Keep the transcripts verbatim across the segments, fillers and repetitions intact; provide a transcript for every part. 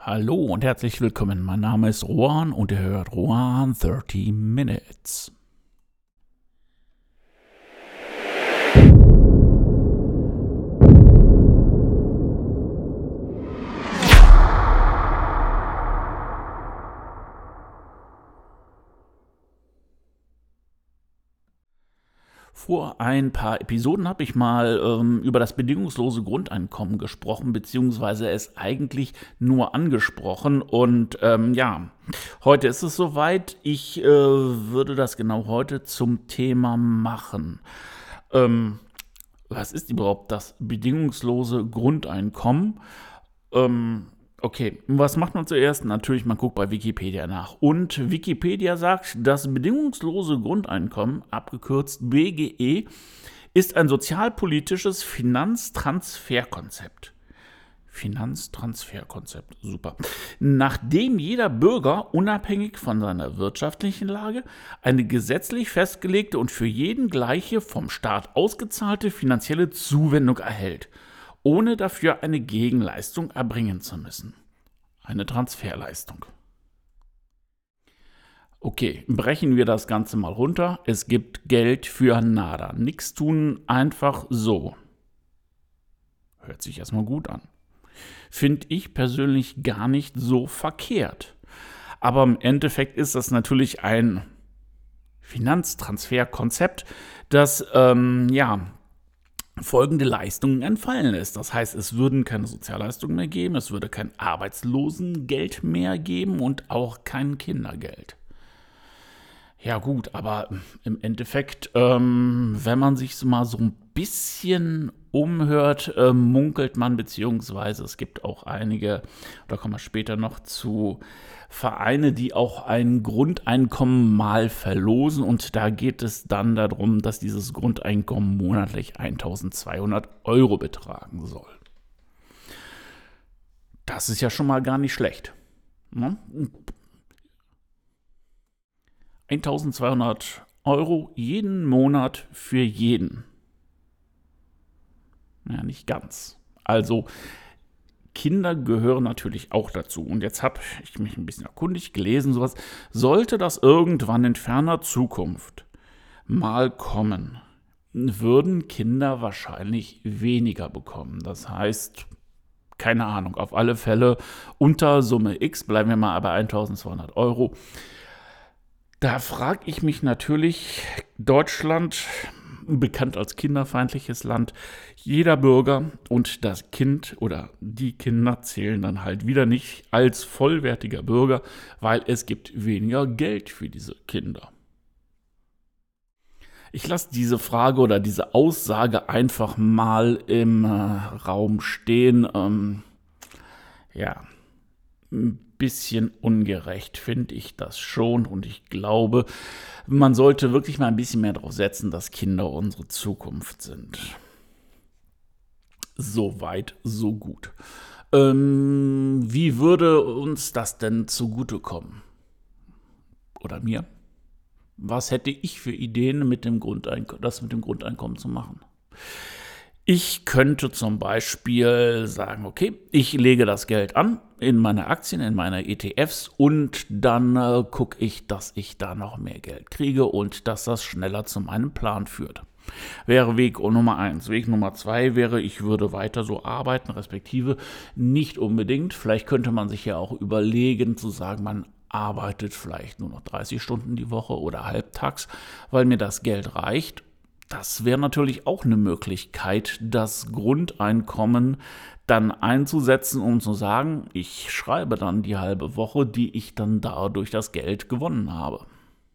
Hallo und herzlich willkommen. Mein Name ist Rohan und ihr hört Rohan dreißig Minutes. Vor ein paar Episoden habe ich mal ähm, über das bedingungslose Grundeinkommen gesprochen, beziehungsweise es eigentlich nur angesprochen. Und ähm, ja, heute ist es soweit. Ich äh, würde das genau heute zum Thema machen. Ähm, was ist überhaupt das bedingungslose Grundeinkommen? Ähm, Okay, was macht man zuerst? Natürlich, man guckt bei Wikipedia nach. Und Wikipedia sagt, das bedingungslose Grundeinkommen, abgekürzt B G E, ist ein sozialpolitisches Finanztransferkonzept. Finanztransferkonzept, super. Nachdem jeder Bürger unabhängig von seiner wirtschaftlichen Lage eine gesetzlich festgelegte und für jeden gleiche vom Staat ausgezahlte finanzielle Zuwendung erhält, ohne dafür eine Gegenleistung erbringen zu müssen. Eine Transferleistung. Okay, brechen wir das Ganze mal runter. Es gibt Geld für nada. Nichts tun, einfach so. Hört sich erstmal gut an. Finde ich persönlich gar nicht so verkehrt. Aber im Endeffekt ist das natürlich ein Finanztransferkonzept, das, ähm, ja, folgende Leistungen entfallen lässt. Das heißt, es würden keine Sozialleistungen mehr geben, es würde kein Arbeitslosengeld mehr geben und auch kein Kindergeld. Ja gut, aber im Endeffekt, ähm, wenn man sich mal so ein bisschen umhört, äh, munkelt man, beziehungsweise es gibt auch einige, da kommen wir später noch zu, Vereine, die auch ein Grundeinkommen mal verlosen, und da geht es dann darum, dass dieses Grundeinkommen monatlich eintausendzweihundert Euro betragen soll. Das ist ja schon mal gar nicht schlecht. Ne? eintausendzweihundert Euro jeden Monat für jeden. Ja, nicht ganz. Also Kinder gehören natürlich auch dazu. Und jetzt habe ich mich ein bisschen erkundigt, gelesen, sowas. Sollte das irgendwann in ferner Zukunft mal kommen, würden Kinder wahrscheinlich weniger bekommen. Das heißt, keine Ahnung, auf alle Fälle unter Summe X, bleiben wir mal bei eintausendzweihundert Euro. Da frage ich mich natürlich, Deutschland, bekannt als kinderfeindliches Land, jeder Bürger und das Kind oder die Kinder zählen dann halt wieder nicht als vollwertiger Bürger, weil es gibt weniger Geld für diese Kinder. Ich lasse diese Frage oder diese Aussage einfach mal im äh, Raum stehen. Ähm, ja, ein bisschen ungerecht finde ich das schon, und ich glaube, man sollte wirklich mal ein bisschen mehr darauf setzen, dass Kinder unsere Zukunft sind. So weit, so gut. Ähm, wie würde uns das denn zugutekommen? Oder mir? Was hätte ich für Ideen, mit dem Grundeinkommen, das mit dem Grundeinkommen zu machen? Ich könnte zum Beispiel sagen, okay, ich lege das Geld an in meine Aktien, in meine E T Fs, und dann äh, gucke ich, dass ich da noch mehr Geld kriege und dass das schneller zu meinem Plan führt. Wäre Weg Nummer eins. Weg Nummer zwei wäre, ich würde weiter so arbeiten, respektive nicht unbedingt. Vielleicht könnte man sich ja auch überlegen, zu sagen, man arbeitet vielleicht nur noch dreißig Stunden die Woche oder halbtags, weil mir das Geld reicht. Das wäre natürlich auch eine Möglichkeit, das Grundeinkommen dann einzusetzen, um zu sagen, ich schreibe dann die halbe Woche, die ich dann dadurch das Geld gewonnen habe.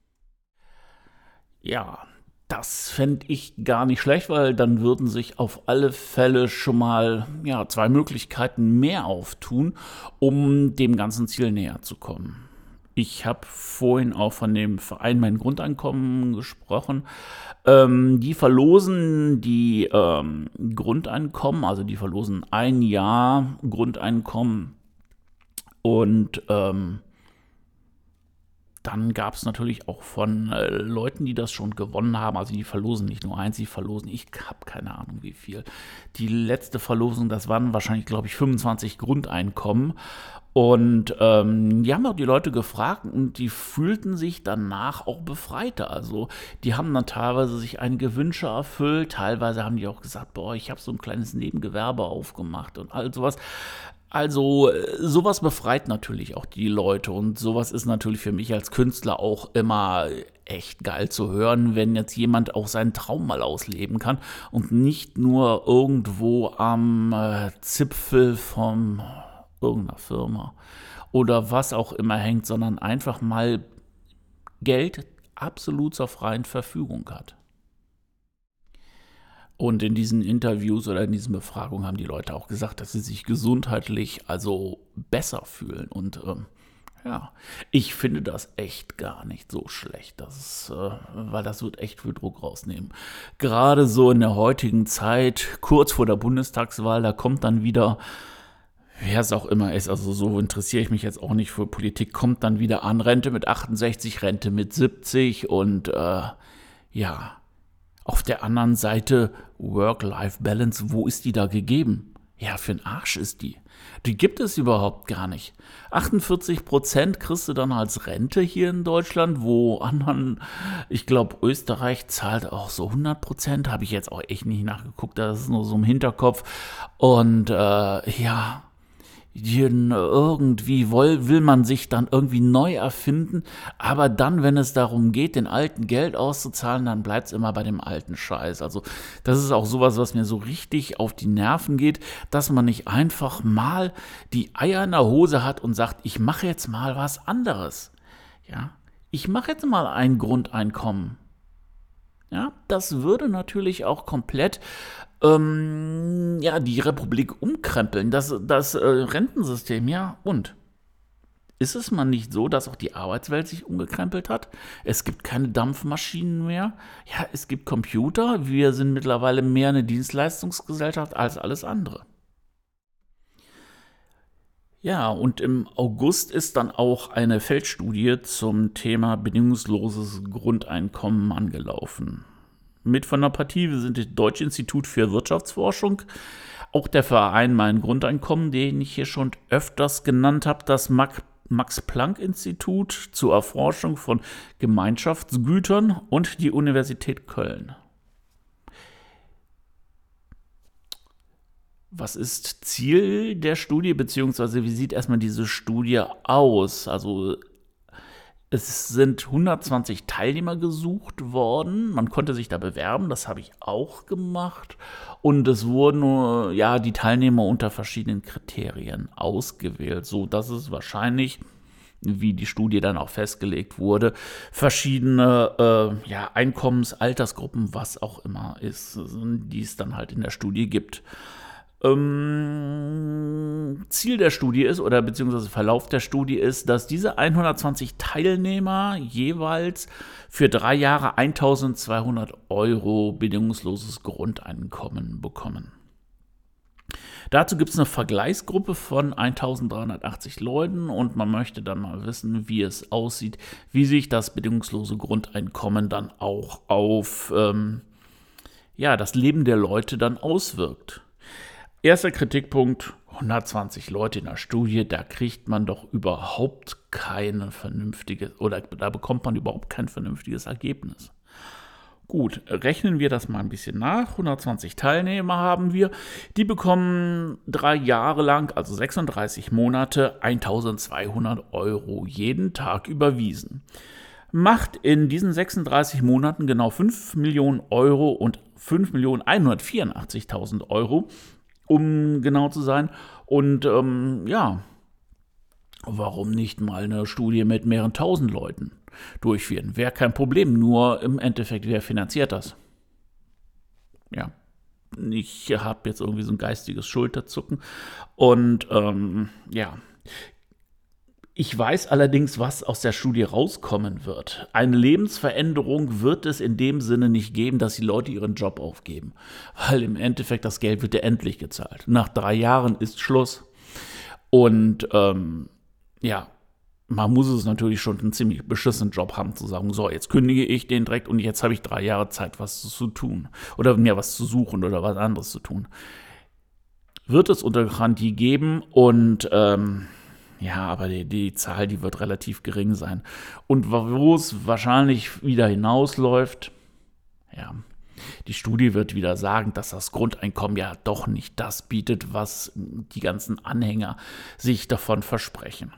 Ja, das fände ich gar nicht schlecht, weil dann würden sich auf alle Fälle schon mal ja, zwei Möglichkeiten mehr auftun, um dem ganzen Ziel näher zu kommen. Ich habe vorhin auch von dem Verein Mein Grundeinkommen gesprochen. Ähm, die verlosen die ähm, Grundeinkommen, also die verlosen ein Jahr Grundeinkommen, und ähm, dann gab es natürlich auch von äh, Leuten, die das schon gewonnen haben, also die verlosen nicht nur eins, die verlosen, ich habe keine Ahnung wie viel. Die letzte Verlosung, das waren wahrscheinlich, glaube ich, fünfundzwanzig Grundeinkommen. Und ähm, die haben auch die Leute gefragt und die fühlten sich danach auch befreiter. Also die haben dann teilweise sich einige Wünsche erfüllt, teilweise haben die auch gesagt, boah, ich habe so ein kleines Nebengewerbe aufgemacht und all sowas. Also äh, sowas befreit natürlich auch die Leute und sowas ist natürlich für mich als Künstler auch immer echt geil zu hören, wenn jetzt jemand auch seinen Traum mal ausleben kann und nicht nur irgendwo am äh, Zipfel vom irgendeiner Firma oder was auch immer hängt, sondern einfach mal Geld absolut zur freien Verfügung hat. Und in diesen Interviews oder in diesen Befragungen haben die Leute auch gesagt, dass sie sich gesundheitlich also besser fühlen. Und ähm, ja, ich finde das echt gar nicht so schlecht, das ist, äh, weil das wird echt viel Druck rausnehmen. Gerade so in der heutigen Zeit, kurz vor der Bundestagswahl, da kommt dann wieder, wer es auch immer ist, also so interessiere ich mich jetzt auch nicht für Politik, kommt dann wieder an, Rente mit achtundsechzig, Rente mit siebzig und äh, ja, auf der anderen Seite Work-Life-Balance, wo ist die da gegeben? Ja, für den Arsch ist die. Die gibt es überhaupt gar nicht. achtundvierzig Prozent kriegst du dann als Rente hier in Deutschland, wo anderen, ich glaube, Österreich zahlt auch so hundert Prozent, habe ich jetzt auch echt nicht nachgeguckt, das ist nur so im Hinterkopf. Und äh, ja, irgendwie will, will man sich dann irgendwie neu erfinden, aber dann, wenn es darum geht, den alten Geld auszuzahlen, dann bleibt es immer bei dem alten Scheiß. Also das ist auch sowas, was mir so richtig auf die Nerven geht, dass man nicht einfach mal die Eier in der Hose hat und sagt, ich mache jetzt mal was anderes. Ja, ich mache jetzt mal ein Grundeinkommen. Ja, das würde natürlich auch komplett ähm, ja, die Republik umkrempeln, das, das äh, Rentensystem, ja, und? Ist es mal nicht so, dass auch die Arbeitswelt sich umgekrempelt hat? Es gibt keine Dampfmaschinen mehr, ja, es gibt Computer, wir sind mittlerweile mehr eine Dienstleistungsgesellschaft als alles andere. Ja, und im August ist dann auch eine Feldstudie zum Thema bedingungsloses Grundeinkommen angelaufen. Mit von der Partie sind das Deutsche Institut für Wirtschaftsforschung, auch der Verein Mein Grundeinkommen, den ich hier schon öfters genannt habe, das Max-Planck-Institut zur Erforschung von Gemeinschaftsgütern und die Universität Köln. Was ist Ziel der Studie, beziehungsweise wie sieht erstmal diese Studie aus? Also es sind hundertzwanzig Teilnehmer gesucht worden. Man konnte sich da bewerben, das habe ich auch gemacht. Und es wurden ja die Teilnehmer unter verschiedenen Kriterien ausgewählt, so dass es wahrscheinlich, wie die Studie dann auch festgelegt wurde, verschiedene äh, ja, Einkommens-, Altersgruppen, was auch immer ist, die es dann halt in der Studie gibt. Ähm, Ziel der Studie ist, oder beziehungsweise Verlauf der Studie ist, dass diese hundertzwanzig Teilnehmer jeweils für drei Jahre eintausendzweihundert Euro bedingungsloses Grundeinkommen bekommen. Dazu gibt es eine Vergleichsgruppe von eintausenddreihundertachtzig Leuten und man möchte dann mal wissen, wie es aussieht, wie sich das bedingungslose Grundeinkommen dann auch auf ähm, ja, das Leben der Leute dann auswirkt. Erster Kritikpunkt, hundertzwanzig Leute in der Studie, da kriegt man doch überhaupt kein vernünftiges, oder da bekommt man überhaupt kein vernünftiges Ergebnis. Gut, rechnen wir das mal ein bisschen nach. hundertzwanzig Teilnehmer haben wir, die bekommen drei Jahre lang, also sechsunddreißig Monate, eintausendzweihundert Euro jeden Tag überwiesen. Macht in diesen sechsunddreißig Monaten genau fünf Millionen Euro und fünf Millionen hundertvierundachtzigtausend Euro, um genau zu sein. Und ähm, ja, warum nicht mal eine Studie mit mehreren tausend Leuten durchführen? Wäre kein Problem, nur im Endeffekt, wer finanziert das? Ja, ich habe jetzt irgendwie so ein geistiges Schulterzucken. Und ähm, ja, ich weiß allerdings, was aus der Studie rauskommen wird. Eine Lebensveränderung wird es in dem Sinne nicht geben, dass die Leute ihren Job aufgeben. Weil im Endeffekt das Geld wird ja endlich gezahlt. Nach drei Jahren ist Schluss. Und ähm, ja, man muss es natürlich schon einen ziemlich beschissenen Job haben, zu sagen, so, jetzt kündige ich den direkt und jetzt habe ich drei Jahre Zeit, was zu tun. Oder mir was zu suchen oder was anderes zu tun. Wird es unter Garantie geben und ähm, Ja, aber die, die Zahl, die wird relativ gering sein. Und wo es wahrscheinlich wieder hinausläuft, ja, die Studie wird wieder sagen, dass das Grundeinkommen ja doch nicht das bietet, was die ganzen Anhänger sich davon versprechen.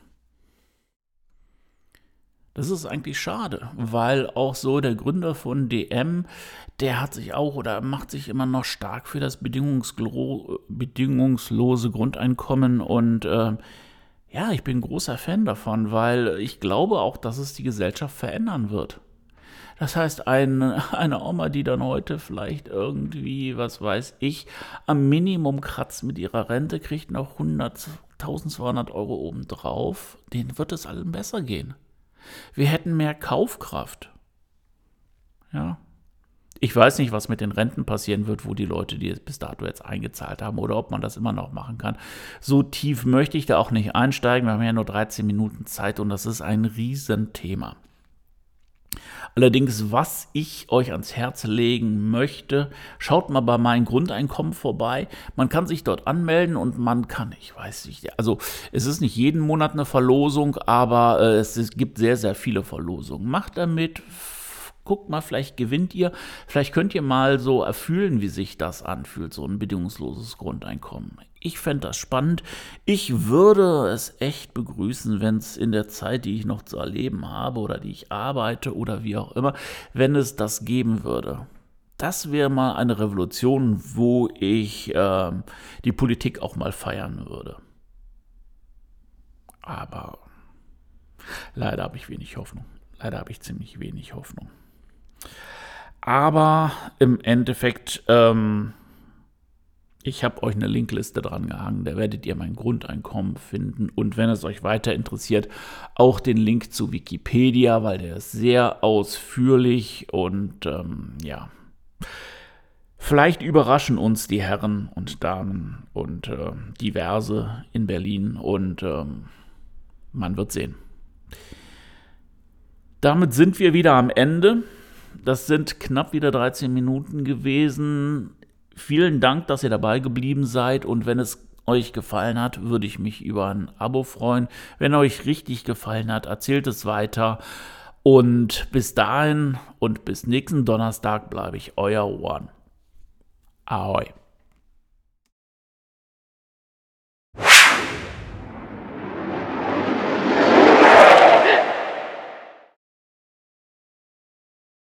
Das ist eigentlich schade, weil auch so der Gründer von D M, der hat sich auch oder macht sich immer noch stark für das bedingungslo- bedingungslose Grundeinkommen und äh, ja, ich bin ein großer Fan davon, weil ich glaube auch, dass es die Gesellschaft verändern wird. Das heißt, ein, eine Oma, die dann heute vielleicht irgendwie, was weiß ich, am Minimum kratzt mit ihrer Rente, kriegt noch hundert, eintausendzweihundert Euro obendrauf, denen wird es allen besser gehen. Wir hätten mehr Kaufkraft. Ja. Ich weiß nicht, was mit den Renten passieren wird, wo die Leute, die es bis dato jetzt eingezahlt haben, oder ob man das immer noch machen kann. So tief möchte ich da auch nicht einsteigen. Wir haben ja nur dreizehn Minuten Zeit und das ist ein Riesenthema. Allerdings, was ich euch ans Herz legen möchte, schaut mal bei meinem Grundeinkommen vorbei. Man kann sich dort anmelden und man kann, ich weiß nicht, also es ist nicht jeden Monat eine Verlosung, aber äh, es, es gibt sehr, sehr viele Verlosungen. Macht damit. Guckt mal, vielleicht gewinnt ihr, vielleicht könnt ihr mal so erfühlen, wie sich das anfühlt, so ein bedingungsloses Grundeinkommen. Ich fände das spannend. Ich würde es echt begrüßen, wenn es in der Zeit, die ich noch zu erleben habe oder die ich arbeite oder wie auch immer, wenn es das geben würde. Das wäre mal eine Revolution, wo ich äh, die Politik auch mal feiern würde. Aber leider habe ich wenig Hoffnung. Leider habe ich ziemlich wenig Hoffnung. Aber im Endeffekt, ähm, ich habe euch eine Linkliste dran gehangen, da werdet ihr mein Grundeinkommen finden und wenn es euch weiter interessiert, auch den Link zu Wikipedia, weil der ist sehr ausführlich und ähm, ja, vielleicht überraschen uns die Herren und Damen und äh, diverse in Berlin und ähm, man wird sehen. Damit sind wir wieder am Ende. Das sind knapp wieder dreizehn Minuten gewesen. Vielen Dank, dass ihr dabei geblieben seid und wenn es euch gefallen hat, würde ich mich über ein Abo freuen. Wenn euch richtig gefallen hat, erzählt es weiter und bis dahin und bis nächsten Donnerstag bleibe ich euer One. Ahoi.